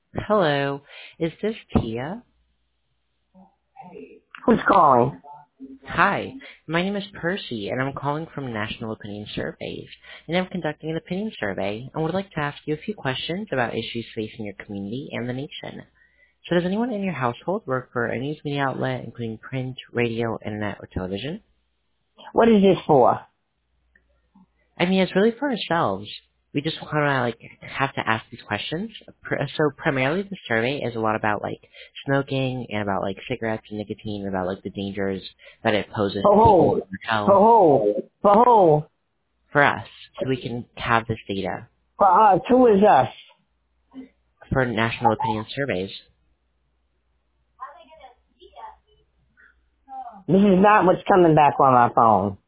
Hello, is this Tia? Who's calling? Hi, my name is Percy, and I'm calling from National Opinion Surveys, and I'm conducting an opinion survey and would like to ask you a few questions about issues facing your community and the nation. So does anyone in your household work for a news media outlet, including print, radio, internet, or television? What is this for? I mean, it's really for ourselves. We just kind of have to ask these questions. So primarily the survey is a lot about smoking and about cigarettes and nicotine and about the dangers that it poses For to people who? in their For health who? For who? for us, so we can have this data For us. Who is us? for national opinion surveys. This is not what's coming back on my phone.